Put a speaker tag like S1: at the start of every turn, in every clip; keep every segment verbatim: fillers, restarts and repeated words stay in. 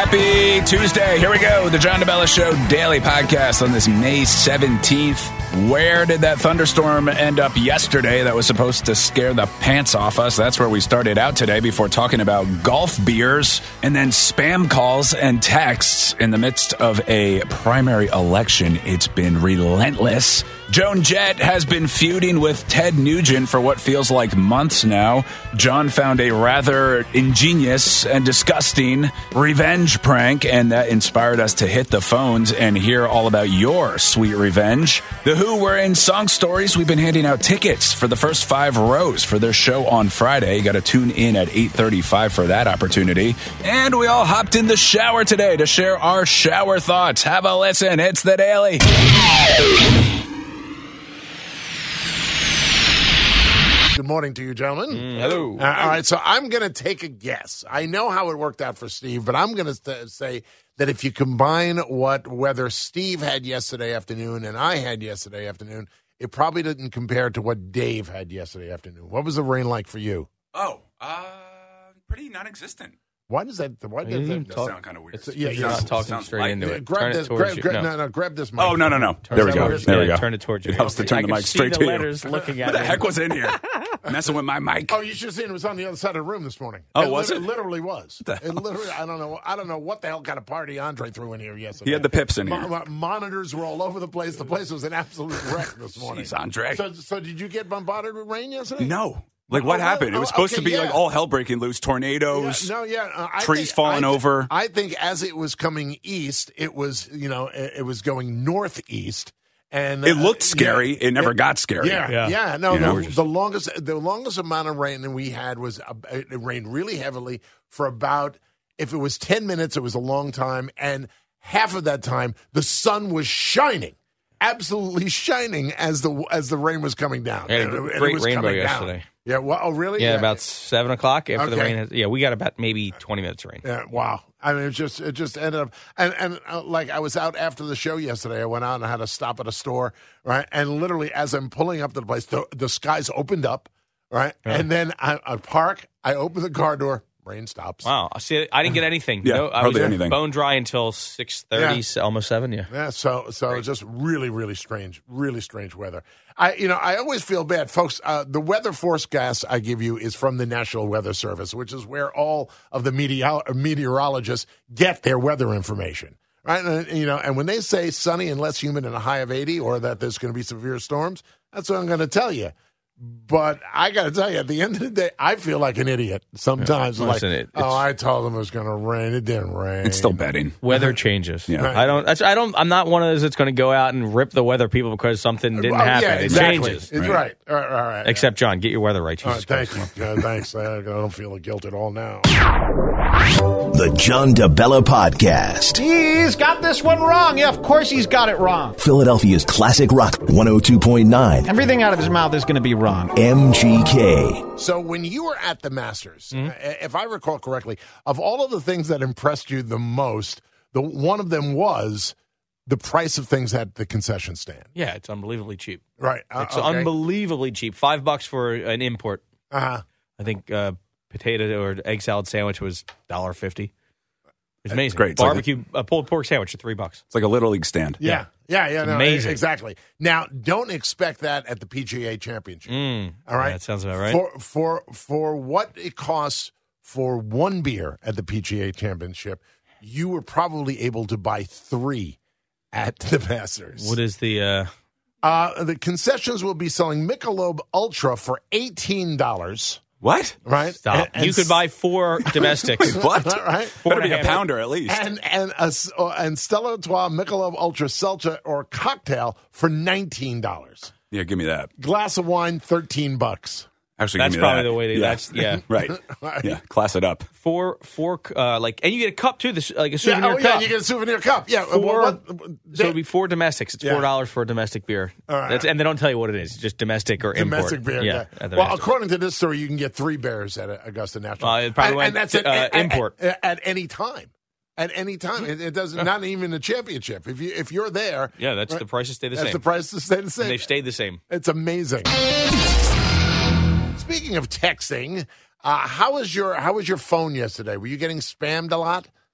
S1: Happy Tuesday. Here we go. The John DeBella Show daily podcast on this May seventeenth. Where did that thunderstorm end up yesterday that was supposed to scare the pants off us? That's where we started out today before talking about golf beers and then spam calls and texts in the midst of a primary election. It's been relentless. Joan Jett has been feuding with Ted Nugent for what feels like months now. John found a rather ingenious and disgusting revenge prank, and that inspired us to hit the phones and hear all about your sweet revenge. The Who were in Song Stories. We've been handing out tickets for the first five rows for their show on Friday. You got to tune in at eight thirty-five for that opportunity. And we all hopped in the shower today to share our shower thoughts. Have a listen. It's The Daily.
S2: Good morning to you, gentlemen.
S3: Mm, hello.
S2: Uh, all right, so I'm going to take a guess. I know how it worked out for Steve, but I'm going to st- say that if you combine what whether Steve had yesterday afternoon and I had yesterday afternoon, it probably didn't compare to what Dave had yesterday afternoon. What was the rain like for you?
S1: Oh, uh, pretty non-existent.
S2: Why does that? Why does that,
S1: That sound kind of weird?
S2: It's, yeah,
S3: You're
S2: yeah,
S3: not talking
S1: sounds
S3: straight
S1: light.
S3: into it.
S2: grab
S3: Turn
S2: this.
S3: it towards
S2: Grab,
S3: you.
S2: grab,
S3: no.
S2: no, no, grab this.
S1: Oh, no, no, no. There we
S2: that
S1: go.
S2: what it is?
S1: There we
S3: Yeah,
S1: go.
S3: turn it towards you.
S1: It helps to turn
S3: I
S1: the
S3: can
S1: mic
S3: see
S1: straight
S3: the
S1: to you.
S3: letters looking at
S1: What the
S3: me.
S1: heck was in here? Messing with my mic.
S2: Oh, you should have seen it was on the other side of the room this morning.
S1: Oh,
S2: it
S1: was
S2: lit-
S1: it?
S2: literally was.
S1: the
S2: It
S1: hell?
S2: literally. I don't know. I don't know what the hell kind of party Andre threw in here yesterday.
S1: He had the pips in
S2: Mo-
S1: here.
S2: mo- monitors were all over the place. The place was an absolute wreck this morning.
S1: Jeez, Andre.
S2: So, so did you get bombarded with rain yesterday?
S1: No. Like,
S2: Oh,
S1: what
S2: well,
S1: happened? It was
S2: oh,
S1: supposed
S2: okay,
S1: to be
S2: yeah.
S1: like all hell breaking loose, tornadoes.
S2: Yeah, no, yeah. Uh, I
S1: trees
S2: think-
S1: falling
S2: I thi-
S1: over.
S2: I think as it was coming east, it was, you know, it, it was going northeast. And
S1: It looked
S2: uh,
S1: scary.
S2: yeah,
S1: It never
S2: it-
S1: got scary.
S2: Yeah,
S3: Yeah.
S2: yeah. No,
S1: You know?
S2: the, the longest, the longest amount of rain that we had was uh, it rained really heavily for about. If it was ten minutes, it was a long time, and half of that time the sun was shining, absolutely shining as the as the rain was coming down.
S3: We had a
S2: And it- and it
S3: great
S2: was
S3: rainbow
S2: coming down.
S3: yesterday.
S2: Yeah. Well, oh, really?
S3: Yeah, about seven o'clock after the
S2: Okay.
S3: rain. Has, yeah, we got about maybe twenty minutes of rain.
S2: Yeah, wow. I mean, it just it just ended up, and and uh, like I was out after the show yesterday. I went out and I had to stop at a store, right? And literally, as I'm pulling up to the place, the, the skies opened up, right?
S3: Yeah.
S2: And then I, I park, I open the car door, rain stops.
S3: Wow, see, I didn't get anything.
S1: Yeah,
S3: no, I
S1: hardly
S3: was
S1: anything.
S3: bone dry until six thirty, almost seven. Yeah.
S2: Yeah, so so it's just really, really strange, really strange weather. I, you know, I always feel bad, folks. Uh, the weather forecast I give you is from the National Weather Service, which is where all of the meteor- meteorologists get their weather information, right? And, you know, and when they say sunny and less humid and a high of eighty, or that there's going to be severe storms, that's what I'm going to tell you. But I got to tell you, at the end of the day, I feel like an idiot sometimes.
S3: Yeah.
S2: Like,
S3: Listen, it-
S2: oh,
S3: it's-
S2: I told them it was going to rain. It didn't rain.
S1: It's still betting.
S3: Weather changes.
S1: Yeah.
S2: Right.
S3: I don't. That's, I don't. I'm not one of those that's going to go out and rip the weather people because something didn't
S2: Oh,
S3: happen.
S2: yeah,
S3: It
S2: exactly.
S3: changes.
S2: It's
S1: Right.
S2: right. All right. All right.
S3: Except John, get your weather right.
S2: All
S3: Jesus
S2: right,
S3: Christ.
S2: thank you. Uh, thanks. I, I don't feel guilt at all now.
S4: The John DeBella Podcast.
S5: He's got this one wrong. Yeah, of course he's got it wrong.
S4: Philadelphia's classic rock one oh two point nine.
S5: Everything out of his mouth is going to be wrong.
S4: M G K.
S2: So when you were at the Masters,
S3: Mm-hmm.
S2: uh, if I recall correctly, of all of the things that impressed you the most, the one of them was the price of things at the concession stand.
S3: Yeah, it's unbelievably cheap.
S2: Right. Uh,
S3: It's
S2: okay.
S3: unbelievably cheap. Five bucks for an import.
S2: Uh-huh.
S3: I think uh, potato or egg salad sandwich was one dollar fifty. It's amazing.
S1: great. It's like
S3: Barbecue a pulled pork sandwich at three bucks.
S1: It's like a Little League stand.
S2: Yeah. Yeah, yeah, no,
S3: Amazing.
S2: exactly. Now, don't expect that at the P G A Championship.
S3: Mm,
S2: All right,
S3: yeah, that sounds about right.
S2: For for for what it costs for one beer at the P G A Championship, you were probably able to buy three at the Masters.
S3: What is the? Uh,
S2: Uh, the concessions will be selling Michelob Ultra for eighteen dollars.
S1: What?
S2: Right?
S3: stop.
S2: And- and
S3: you could buy four domestics.
S1: What?
S2: Right?
S3: Four
S1: Better
S3: and
S1: be
S3: a
S1: a
S3: half.
S1: pounder at least.
S2: And and a, s- uh, and Stella Artois Michelob Ultra Seltzer or cocktail for nineteen dollars.
S1: Yeah, give me that.
S2: Glass of wine, thirteen bucks.
S1: Actually,
S3: That's
S1: give me
S3: probably
S1: that.
S3: the way they.
S1: Yeah.
S3: That's yeah.
S1: Right. Yeah, class it up.
S3: Four four uh, like, and you get a cup too. This like a
S2: Yeah,
S3: souvenir
S2: oh yeah,
S3: cup.
S2: you get a souvenir cup. Yeah,
S3: Four,
S2: what-
S3: so
S2: what-
S3: it'd be four domestics. It's
S2: Yeah.
S3: four dollars for a domestic beer.
S2: All right.
S3: That's, and they don't tell you what it is. It's just domestic or
S2: domestic
S3: import.
S2: beer.
S3: Yeah.
S2: Yeah.
S3: at the
S2: Well,
S3: Masters.
S2: according to this story, you can get three bears at Augusta National.
S3: Uh, it probably
S2: and,
S3: went
S2: and that's
S3: to,
S2: at,
S3: uh,
S2: at- at-
S3: import.
S2: at, at any time. At any time, it, it doesn't. Not even a championship. If you if you're there,
S3: yeah, that's
S2: right,
S3: the prices stay the
S2: that's
S3: same.
S2: the price to stay the same.
S3: And they've stayed the same.
S2: It's amazing. Speaking of texting, uh, how was your how was your phone yesterday? Were you getting spammed a lot?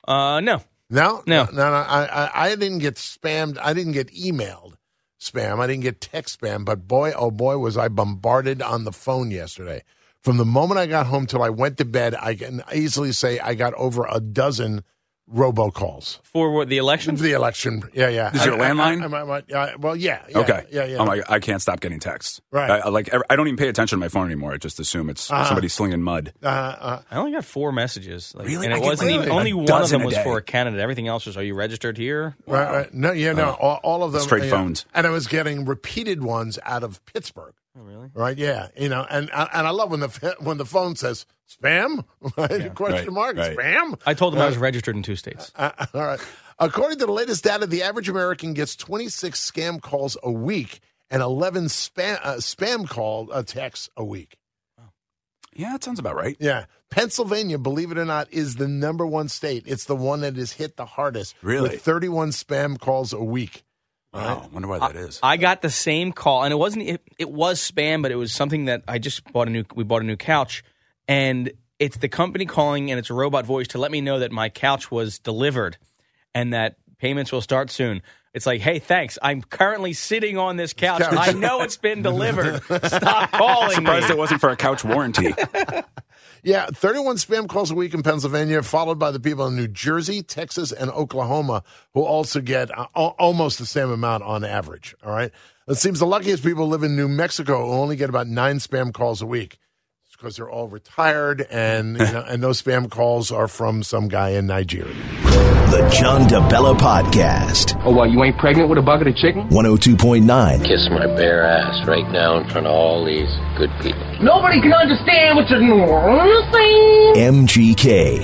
S3: Uh, no.
S2: No,
S3: No.
S2: no, no. I, I, I didn't get spammed. I didn't get emailed spam. I didn't get text spam. But boy, oh boy, was I bombarded on the phone yesterday. From the moment I got home till I went to bed, I can easily say I got over a dozen robocalls.
S3: For what, the election?
S2: For the election, yeah, yeah.
S1: Is your
S2: I- I-
S1: landline?
S2: I- I- I- I- well, yeah, yeah.
S1: Okay.
S2: Yeah, yeah.
S1: Oh my! I can't stop getting texts.
S2: Right.
S1: I, I, like I don't even pay attention to my phone anymore. I just assume it's
S2: Uh-huh.
S1: somebody slinging mud.
S2: Uh, uh,
S3: I only got four messages. Like,
S1: Really?
S3: And
S1: I
S3: it
S1: get
S3: wasn't
S1: like
S3: even,
S1: a
S3: only one of
S1: dozen
S3: them
S1: a
S3: was
S1: day.
S3: for a candidate. Everything else was, are you registered here?
S2: right, right. No, yeah, no. All, all of them.
S1: Straight
S2: yeah.
S1: phones.
S2: And I was getting repeated ones out of Pittsburgh.
S3: Oh, really?
S2: Right, yeah, you know, and and I love when the when the phone says spam, right? Question
S1: right,
S2: mark,
S1: right.
S2: spam.
S3: I told them I was registered in two states.
S2: Uh, all right. According to the latest data, the average American gets twenty-six scam calls a week and eleven spam uh, spam call uh, texts a week.
S1: Yeah, that sounds about right.
S2: Yeah, Pennsylvania, believe it or not, is the number one state. It's the one that is hit the hardest.
S1: Really?
S2: with thirty-one spam calls a week.
S1: Wow, I wonder why that is.
S3: I got the same call, and it wasn't. It, it was spam, but it was something that I just bought a new. We bought a new couch, and it's the company calling, and it's a robot voice to let me know that my couch was delivered, and that payments will start soon. It's like, hey, thanks. I'm currently sitting on this couch.
S2: Couch.
S3: I know it's been delivered. Stop calling
S1: Surprised
S3: me.
S1: it wasn't for a couch warranty.
S2: Yeah, thirty-one spam calls a week in Pennsylvania, followed by the people in New Jersey, Texas, and Oklahoma, who also get uh, al- almost the same amount on average. All right. It seems the luckiest people live in New Mexico, who only get about nine spam calls a week. It's because they're all retired, and you know, and those spam calls are from some guy in Nigeria.
S4: The John DeBella Podcast.
S6: Oh, what, you ain't pregnant with a bucket of chicken?
S4: one oh two point nine
S7: Kiss my bare ass right now in front of all these good people.
S6: Nobody can understand what you're saying.
S4: M G K.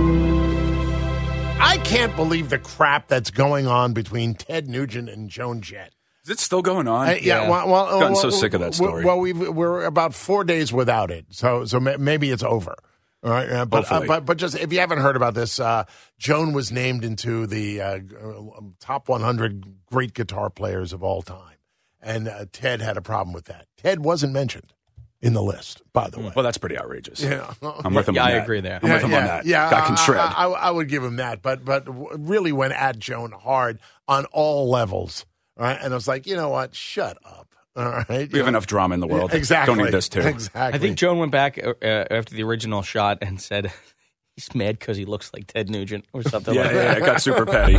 S2: I can't believe the crap that's going on between Ted Nugent and Joan Jett.
S1: Is it still going on?
S2: Uh, yeah, well, well,
S1: I've gotten
S2: well,
S1: so sick of that story.
S2: Well, we've, we're about four days without it, so so ma- maybe it's over. All right, uh, but, uh,
S1: Hopefully.
S2: but but just if you haven't heard about this, uh, Joan was named into the uh, top one hundred great guitar players of all time, and uh, Ted had a problem with that. Ted wasn't mentioned in the list, by the way.
S1: Well, that's pretty outrageous.
S2: Yeah.
S1: I'm with him
S3: Yeah,
S1: on
S3: I
S1: that.
S3: agree there.
S1: I'm with him
S2: yeah,
S1: on that.
S2: Yeah,
S1: Guy can
S2: I-
S1: shred.
S2: I, I, I would give him that, but but really went at Joan hard on all levels. All right, and I was like, you know what? Shut up. All right,
S1: we have enough drama in the world.
S2: Exactly.
S1: Don't need this too.
S2: Exactly.
S3: I think Joan went back uh, after the original shot and said he's mad because he looks like Ted Nugent or something
S1: Yeah,
S3: like
S1: yeah,
S3: that.
S1: it got super petty.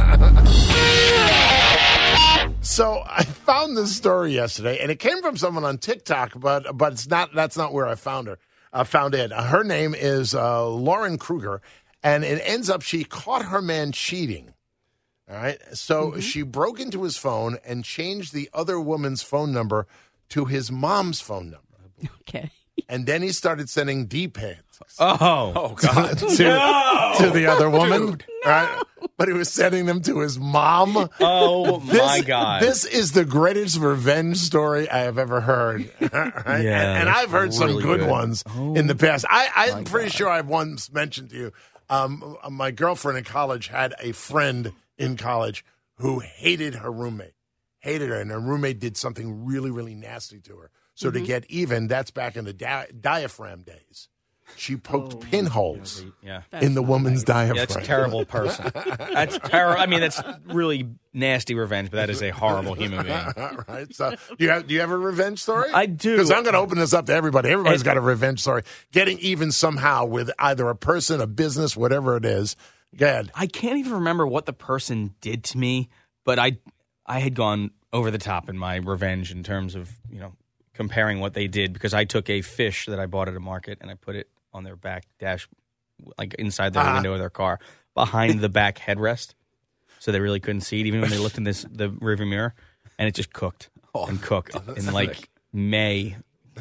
S2: So I found this story yesterday, and it came from someone on TikTok, but but it's not. That's not where I found her. I found it. Uh, her name is uh, Lauren Kruger, and it ends up she caught her man cheating. All right, so she broke into his phone and changed the other woman's phone number to his mom's phone number,
S8: Okay.
S2: and then he started sending D pics
S3: Oh,
S1: Oh God.
S2: to, to the other woman. All right, but he was sending them to his mom.
S3: oh
S2: This,
S3: my God.
S2: This is the greatest revenge story I have ever heard. Right?
S3: Yeah,
S2: and, and
S3: that's
S2: I've heard some
S3: really
S2: good,
S3: good.
S2: ones in the past. I, I'm pretty sure I've once mentioned to you, um, my girlfriend in college had a friend in college who hated her roommate, hated her, and her roommate did something really, really nasty to her. So to get even, that's back in the di- diaphragm days. She poked pinholes
S3: yeah.
S2: in the woman's diaphragm.
S3: Yeah, that's a terrible person. That's terrible. I mean, that's really nasty revenge, but that is a horrible human being.
S2: All right. So, do you have do you have a revenge story?
S3: I do.
S2: Because I'm going to open this up to everybody. Everybody's
S3: And-
S2: got a revenge story. Getting even somehow with either a person, a business, whatever it is. Go ahead.
S3: I can't even remember what the person did to me, but I, I had gone over the top in my revenge in terms of, you know, comparing what they did, because I took a fish that I bought at a market and I put it on their back dash, like inside the
S2: Uh-huh.
S3: window of their car, behind the back headrest, so they really couldn't see it, even when they looked in this the rearview mirror, and it just cooked and cooked in like May.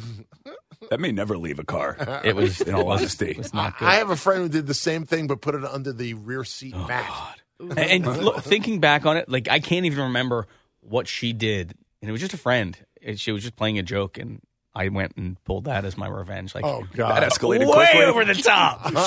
S1: That may never leave a car.
S3: It was,
S1: In all
S3: it was-
S1: honesty.
S3: it was not good.
S2: I have a friend who did the same thing, but put it under the rear seat
S3: Oh,
S2: mat.
S3: And, and look, thinking back on it, like I can't even remember what she did, and it was just a friend. And she was just playing a joke, and I went and pulled that as my revenge. Like,
S2: Oh, God.
S1: That escalated
S3: way
S1: quickly.
S3: over the top, dude.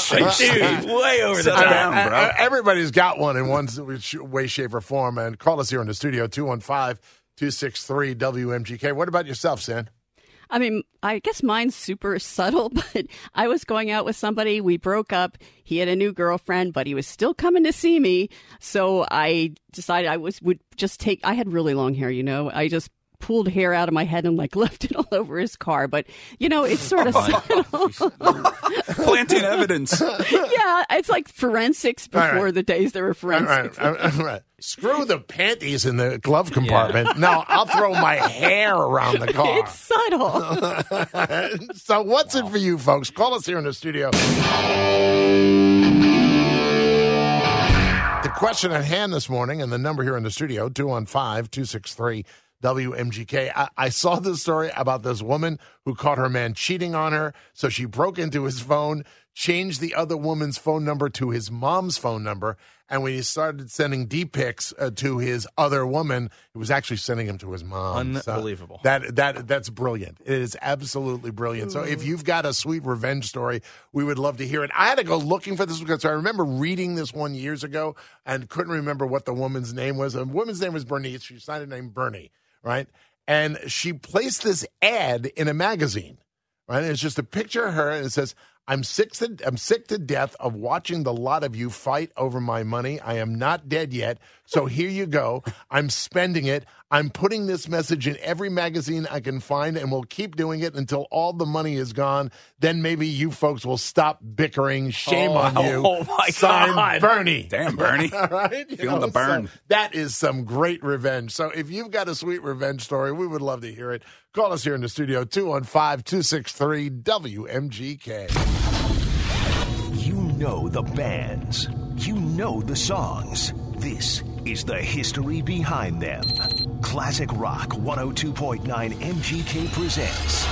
S3: Way over the
S1: Sit
S3: top.
S1: down, bro.
S2: Uh, Everybody's got one in one way, shape, or form. And call us here in the studio, two one five, two six three, W M G K. What about yourself, Sam?
S8: I mean, I guess mine's super subtle, but I was going out with somebody. We broke up. He had a new girlfriend, but he was still coming to see me. So I decided I was would just take, I had really long hair, you know. I just pulled hair out of my head and like left it all over his car. But, you know, it's sort of
S1: planting evidence.
S8: Yeah, it's like forensics before
S2: right.
S8: the days there were forensics.
S2: All right. All right. Screw the panties in the glove compartment. Yeah. No, I'll throw my hair around the car.
S8: It's subtle.
S2: So what's wow. it for you, folks? Call us here in the studio. The question at hand this morning, and the number here in the studio, two one five, two six three, W M G K. I, I saw this story about this woman who caught her man cheating on her, so she broke into his phone, changed the other woman's phone number to his mom's phone number, and when he started sending D-pics uh, to his other woman, he was actually sending them to his mom.
S3: Unbelievable.
S2: So that that That's brilliant. It is absolutely brilliant. So if you've got a sweet revenge story, we would love to hear it. I had to go looking for this because I remember reading this one years ago and couldn't remember what the woman's name was. The woman's name was Bernice. She signed her name Bernie, right? And she placed this ad in a magazine, right? And it's just a picture of her, and it says, I'm sick, to, I'm sick to death of watching the lot of you fight over my money. I am not dead yet, so here you go. I'm spending it. I'm putting this message in every magazine I can find, and we'll keep doing it until all the money is gone. Then maybe you folks will stop bickering. Shame
S1: oh,
S2: on you.
S1: Oh, my
S2: Signed,
S1: God.
S2: Bernie.
S1: Damn, Bernie.
S2: All right? You
S1: Feeling
S2: know,
S1: the burn.
S2: So that is some great revenge. So if you've got a sweet revenge story, we would love to hear it. Call us here in the studio, two one five, two six three, W M G K.
S4: You know the bands. You know the songs. This is the history behind them. Classic Rock one oh two point nine M G K presents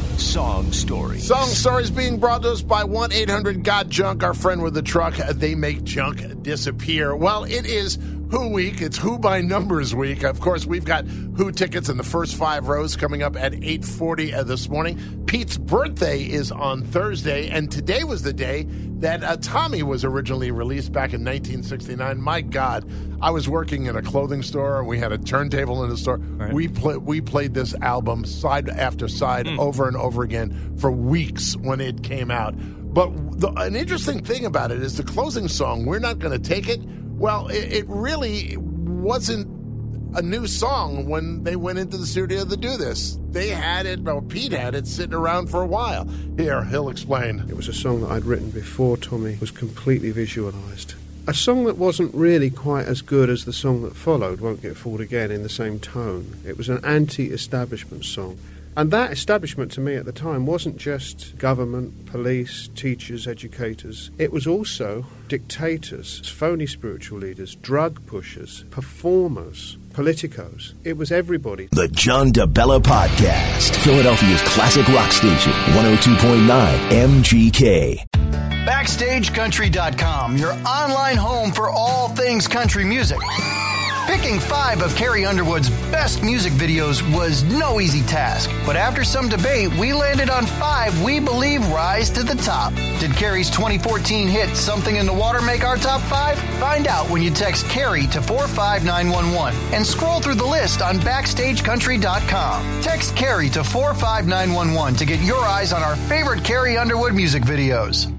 S4: Song Stories.
S2: Song Stories being brought to us by one eight hundred got junk, our friend with the truck. They make junk disappear. Well, it is Who Week. It's Who by Numbers Week. Of course, we've got Who tickets in the first five rows coming up at eight forty this morning. Pete's birthday is on Thursday, and today was the day that uh, Tommy was originally released back in nineteen sixty-nine. My God, I was working in a clothing store. We had a turntable in the store. Right. We, play, we played this album side after side mm. over and over again for weeks when it came out. But the, an interesting thing about it is the closing song, We're Not Gonna Take It. Well, it, it really wasn't a new song when they went into the studio to do this. They had it, well, Pete had it sitting around for a while. Here, he'll explain.
S9: It was a song that I'd written before Tommy was completely visualised. A song that wasn't really quite as good as the song that followed, Won't Get Fooled Again, in the same tone. It was an anti-establishment song. And that establishment to me at the time wasn't just government, police, teachers, educators. It was also dictators, phony spiritual leaders, drug pushers, performers, politicos. It was everybody.
S4: The John DeBella Podcast. Philadelphia's classic rock station. one oh two point nine M G K.
S10: Backstage Country dot com, your online home for all things country music. Picking five of Carrie Underwood's best music videos was no easy task, but after some debate, we landed on five we believe rise to the top. Did Carrie's twenty fourteen hit Something in the Water make our top five? Find out when you text Carrie to four five nine one one and scroll through the list on Backstage Country dot com. Text Carrie to four five nine one one to get your eyes on our favorite Carrie Underwood music videos.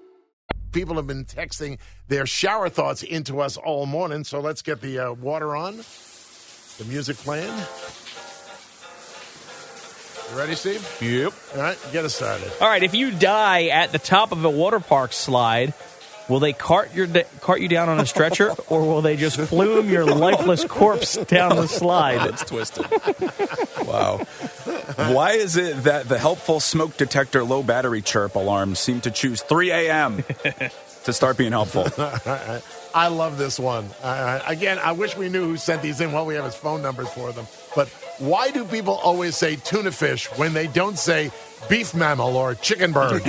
S2: People have been texting their shower thoughts into us all morning, so let's get the uh, water on, the music playing. You ready, Steve?
S3: Yep.
S2: All right, get us started.
S3: All right, if you die at the top of a water park slide, will they cart your cart you down on a stretcher, or will they just flume your lifeless corpse down the slide?
S1: That's twisted. Wow. Why is it that the helpful smoke detector low battery chirp alarms seem to choose three a.m. to start being helpful?
S2: I love this one. Uh, again, I wish we knew who sent these in. Well, we have his phone numbers for them. But why do people always say tuna fish when they don't say beef mammal or chicken bird?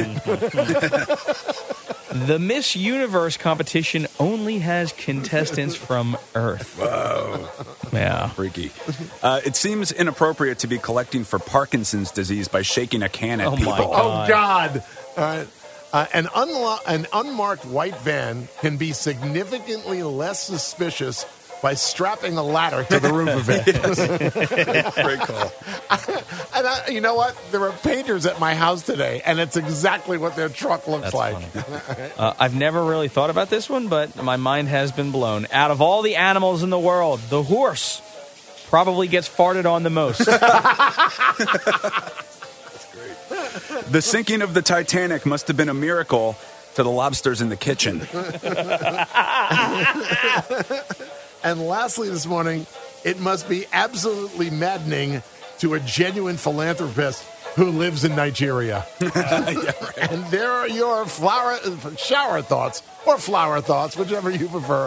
S3: The Miss Universe competition only has contestants from Earth.
S1: Whoa.
S3: Yeah.
S1: Freaky. Uh, it seems inappropriate to be collecting for Parkinson's disease by shaking a can at
S3: oh
S1: people.
S3: My God.
S2: Oh, God. All right. Uh, an, unlo- an unmarked white van can be significantly less suspicious by strapping a ladder to the roof of it.
S1: Great call.
S2: And I, you know what? There are painters at my house today, and it's exactly what their truck looks
S3: That's
S2: like.
S3: uh, I've never really thought about this one, but my mind has been blown. Out of all the animals in the world, the horse probably gets farted on the most.
S1: The sinking of the Titanic must have been a miracle to the lobsters in the kitchen.
S2: And lastly this morning, it must be absolutely maddening to a genuine philanthropist who lives in Nigeria.
S1: Yeah, right.
S2: And there are your flower, shower thoughts, or flower thoughts, whichever you prefer.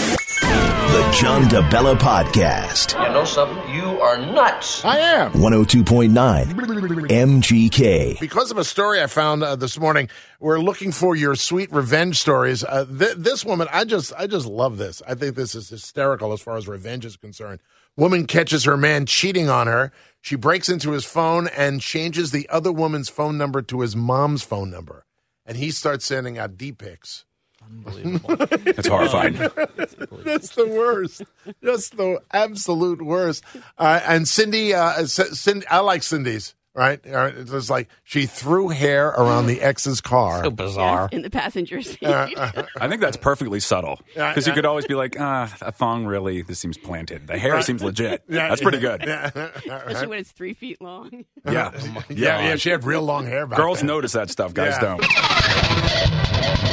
S4: The John DeBella Podcast.
S7: You know something? You are nuts.
S2: I am.
S4: one oh two point nine M G K.
S2: Because of a story I found uh, this morning, we're looking for your sweet revenge stories. Uh, th- this woman, I just, I just love this. I think this is hysterical as far as revenge is concerned. Woman catches her man cheating on her. She breaks into his phone and changes the other woman's phone number to his mom's phone number, and he starts sending out D-pics.
S3: Unbelievable.
S1: It's horrifying.
S2: That's the worst. Just the absolute worst. Uh, and Cindy, uh, Cindy, I like Cindy's, right? Uh, It's just like she threw hair around the ex's car.
S3: So bizarre.
S8: In the passenger seat.
S2: Uh, uh,
S1: I think that's perfectly subtle.
S2: Yeah,
S1: Because
S2: yeah.
S1: you could always be like, ah, a thong really, this seems planted. The hair
S2: Right.
S1: seems legit.
S2: Yeah,
S1: That's pretty good.
S2: Yeah,
S8: Especially when it's three feet long.
S1: Yeah.
S2: yeah, yeah. She had real long hair back
S1: Girls
S2: then.
S1: notice that stuff. Guys
S2: Yeah.
S1: don't.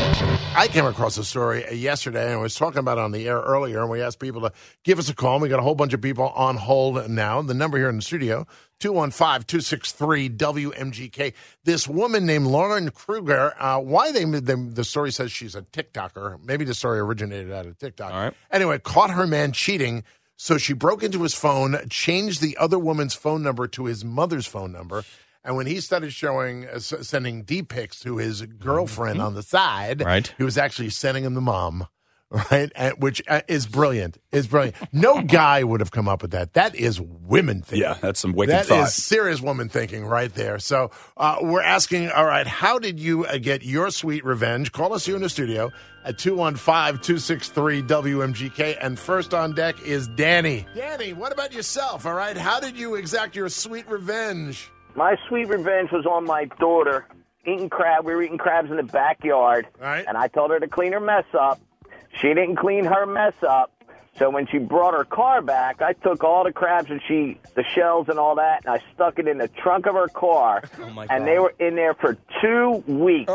S2: I came across a story yesterday, and I was talking about it on the air earlier, and we asked people to give us a call. And we got a whole bunch of people on hold now. The number here in the studio, two one five, two six three, W M G K. This woman named Lauren Kruger, uh, why they, they the story says she's a TikToker. Maybe the story originated out of TikTok.
S3: All right.
S2: Anyway, caught her man cheating, so she broke into his phone, changed the other woman's phone number to his mother's phone number. And when he started showing, uh, s- sending D-pics to his girlfriend on the side,
S3: Right.
S2: he was actually sending him the mom, right? And, which uh, is brilliant. Is brilliant. No guy would have come up with that. That is women thinking.
S1: Yeah, that's some wicked
S2: That
S1: thought.
S2: is serious woman thinking right there. So uh, we're asking, all right, how did you uh, get your sweet revenge? Call us here in the studio at two one five, two six three, W M G K. And first on deck is Danny. Danny, what about yourself, all right? How did you exact your sweet revenge?
S11: My sweet revenge was on my daughter eating crab. We were eating crabs in the backyard,
S2: Right.
S11: and I told her to clean her mess up. She didn't clean her mess up, so when she brought her car back, I took all the crabs and she, the shells and all that, and I stuck it in the trunk of her car,
S3: Oh, my
S11: and
S3: God.
S11: they were in there for two weeks.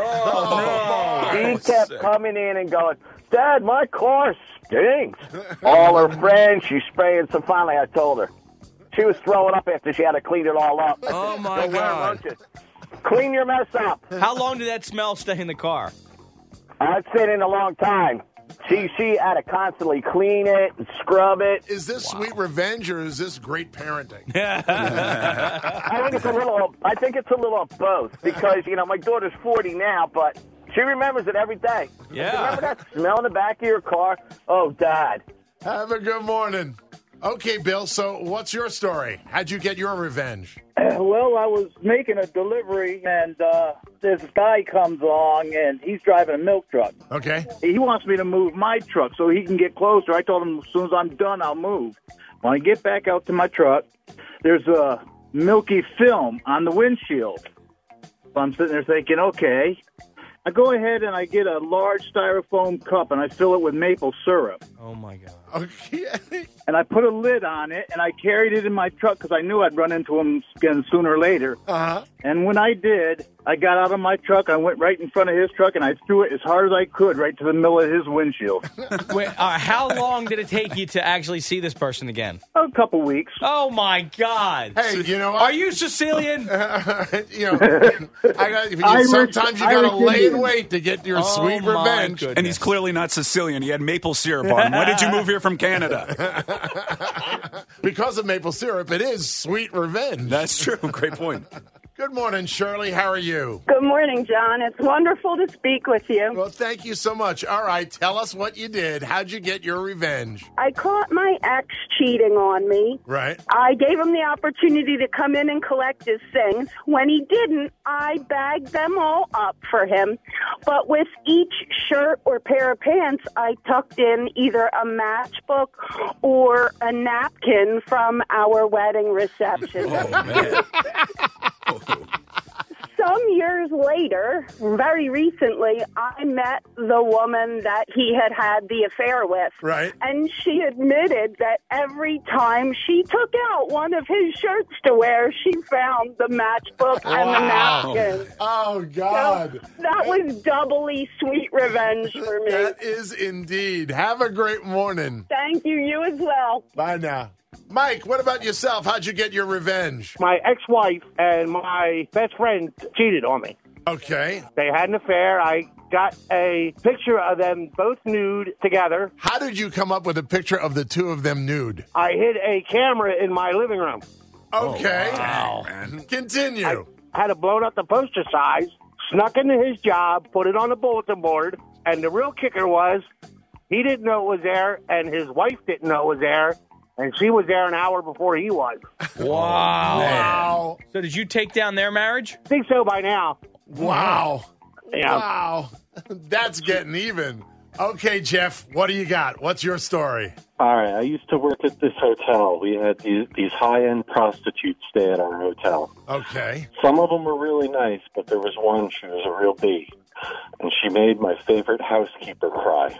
S1: Oh,
S11: She
S1: no.
S11: kept
S1: Sick.
S11: coming in and going, Dad, my car stinks. All her friends, she's spraying. So finally I told her. She was throwing up after she had to clean it all up.
S3: Oh, my
S11: Don't wear
S3: God.
S11: lunches. Clean your mess up.
S3: How long did that smell stay in the car?
S11: I'd sit in a long time. She she had to constantly clean it and scrub it.
S2: Is this sweet revenge or is this great parenting?
S11: I think it's a little. I think it's a little of both because you know my daughter's forty now, but she remembers it every day.
S3: Yeah.
S11: Remember that smell in the back of your car? Oh, Dad.
S2: Have a good morning. Okay, Bill, so what's your story? How'd you get your revenge?
S12: Well, I was making a delivery, and uh, this guy comes along, and he's driving a milk truck.
S2: Okay.
S12: He wants me to move my truck so he can get closer. I told him as soon as I'm done, I'll move. When I get back out to my truck, there's a milky film on the windshield. So I'm sitting there thinking, okay. I go ahead and I get a large styrofoam cup, and I fill it with maple syrup.
S3: Oh, my God.
S2: Okay.
S12: And I put a lid on it, and I carried it in my truck because I knew I'd run into him again sooner or later.
S2: Uh-huh.
S12: And when I did, I got out of my truck, I went right in front of his truck, and I threw it as hard as I could right to the middle of his windshield.
S3: Wait, uh, how long did it take you to actually see this person again?
S12: A couple weeks.
S3: Oh, my God.
S2: Hey, you know what?
S3: Are you Sicilian?
S2: you know, I got, you,
S12: Irish-
S2: sometimes you got to
S12: Irish
S2: lay in
S12: Indian.
S2: wait to get your
S3: Oh,
S2: sweet
S3: my
S2: revenge.
S3: goodness.
S1: And he's clearly not Sicilian. He had maple syrup on him. When did you move here from Canada?
S2: Because of maple syrup, it is sweet revenge.
S1: That's true. Great point.
S2: Good morning, Shirley. How are you?
S13: Good morning, John. It's wonderful to speak with you.
S2: Well, thank you so much. All right, tell us what you did. How'd you get your revenge?
S13: I caught my ex cheating on me.
S2: Right.
S13: I gave him the opportunity to come in and collect his things. When he didn't, I bagged them all up for him. But with each shirt or pair of pants, I tucked in either a matchbook or a napkin from our wedding reception.
S1: Oh, man.
S13: Some years later, very recently, I met the woman that he had had the affair with.
S2: Right.
S13: And she admitted that every time she took out one of his shirts to wear, she found the matchbook and the
S2: Wow.
S13: napkin.
S2: Oh, God.
S13: So that was doubly sweet revenge for me.
S2: That is indeed. Have a great morning.
S13: Thank you. You as well.
S2: Bye now. Mike, what about yourself? How'd you get your revenge?
S14: My ex-wife and my best friend cheated on me.
S2: Okay.
S14: They had an affair. I got a picture of them both nude together.
S2: How did you come up with a picture of the two of them nude?
S14: I hid a camera in my living room.
S2: Okay.
S1: Oh, wow.
S2: Continue.
S14: I had it blown up to poster size, snuck into his job, put it on the bulletin board, and the real kicker was he didn't know it was there, and his wife didn't know it was there. And she was there an hour before he was.
S3: Wow.
S2: Wow.
S3: So did you take down their marriage?
S14: I think so by now.
S2: Wow.
S14: Yeah.
S2: Wow. That's getting even. Okay, Jeff, what do you got? What's your story?
S15: All right. I used to work at this hotel. We had these, these high-end prostitutes stay at our hotel.
S2: Okay.
S15: Some of them were really nice, but there was one, she was a real bee. And she made my favorite housekeeper cry.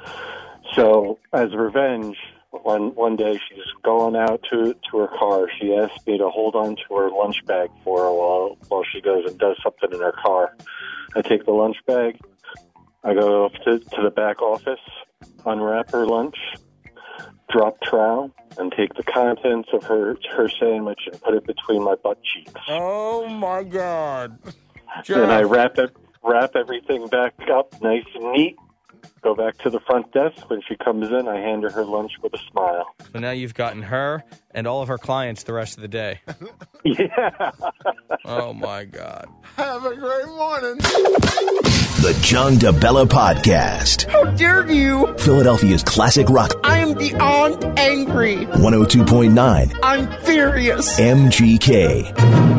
S15: So, as revenge, One one day she's going out to to her car. She asked me to hold on to her lunch bag for her while while she goes and does something in her car. I take the lunch bag. I go up to, to the back office, unwrap her lunch, drop trowel, and take the contents of her her sandwich and put it between my butt cheeks.
S3: Oh, my God.
S15: And I wrap it, wrap everything back up nice and neat. Go back to the front desk. When she comes in, I hand her her lunch with a smile.
S3: So now you've gotten her and all of her clients the rest of the day.
S15: Yeah.
S3: Oh, my God.
S2: Have a great morning.
S4: The John DeBella Podcast.
S5: How dare you?
S4: Philadelphia's classic rock.
S5: I am beyond angry.
S4: one oh two point nine.
S5: I'm furious.
S4: M G K.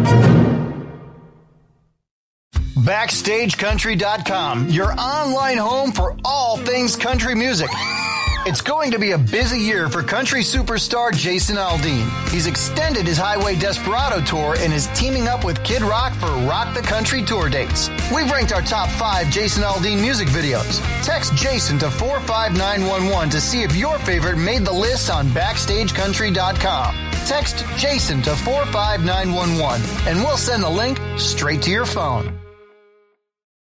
S10: Backstage Country dot com, your online home for all things country music. It's going to be a busy year for country superstar Jason Aldean. He's extended his Highway Desperado tour and is teaming up with Kid Rock for Rock the Country tour dates. We've ranked our top five Jason Aldean music videos. Text Jason to four five nine one one to see if your favorite made the list on Backstage Country dot com. Text Jason to four five nine one one and we'll send the link straight to your phone.